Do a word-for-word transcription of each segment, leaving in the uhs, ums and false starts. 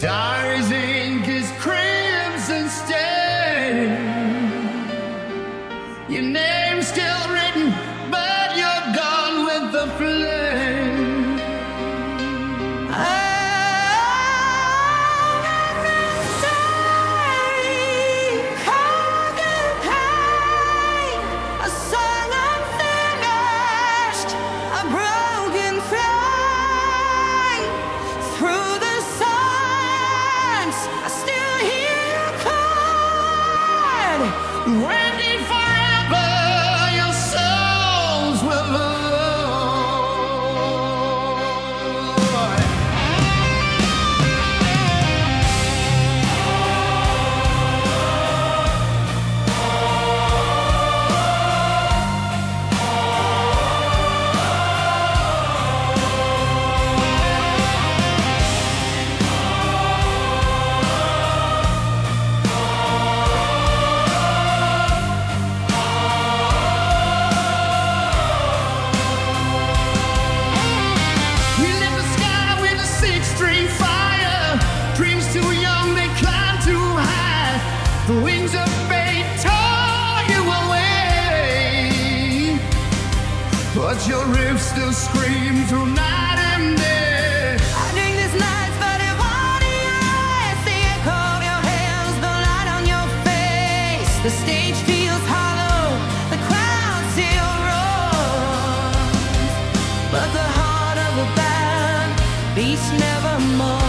diary's ink is crimson stain. Your name's still written, but you're gone with the flame. I Waiting forever, your souls will Lord. The wings of fate tore you away, but your riffs still scream through night and day. I drink this night's but water in your eyes, the echo of your hands, the light on your face. The stage feels hollow, the crowd still roars, but the heart of the band beats nevermore.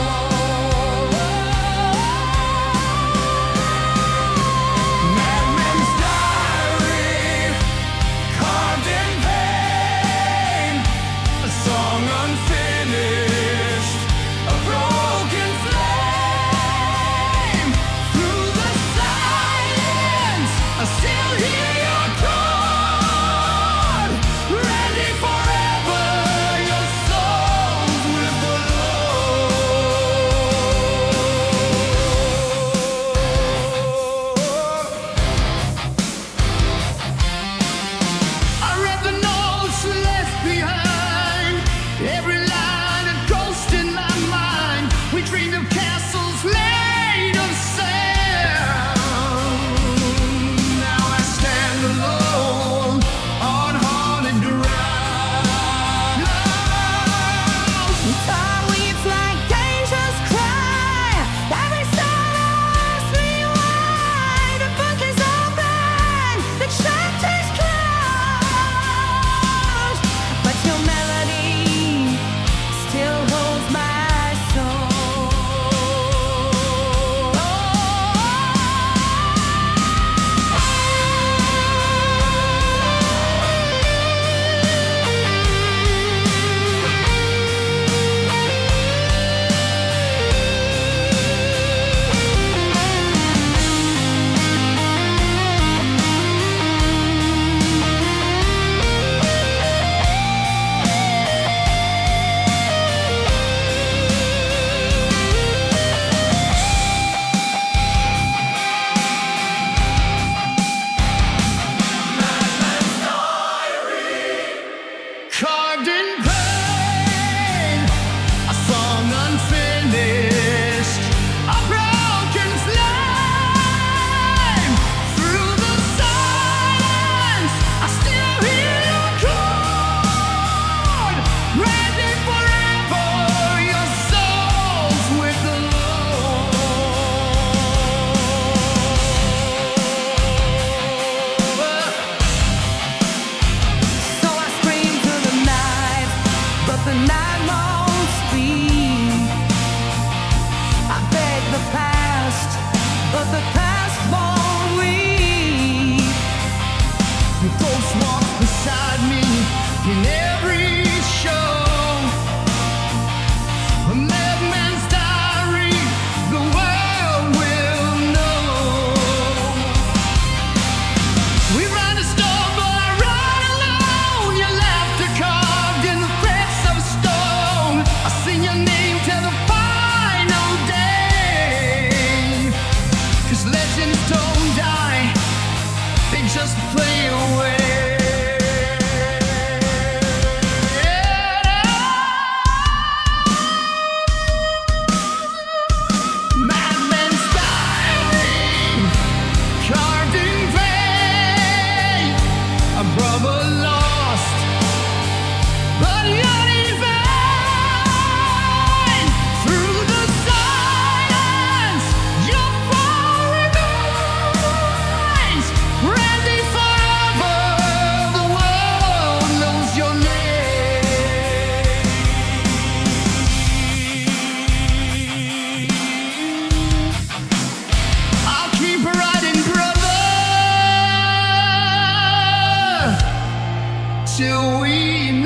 Carved in pain, a song unfinished, a broken flame. Through the silence, I still hear your chord. Ready forever, your soul's with the So I scream through the night, but the night won't speak. I beg the past, but the past won't weep. The ghost walks beside me in every show. A madman's diary, the world will know. We ride a storm, but I ride alone. Your laughter carved in the threads of stone. I sing your name till the final day. 'Cause legends don't die, they just play away. till we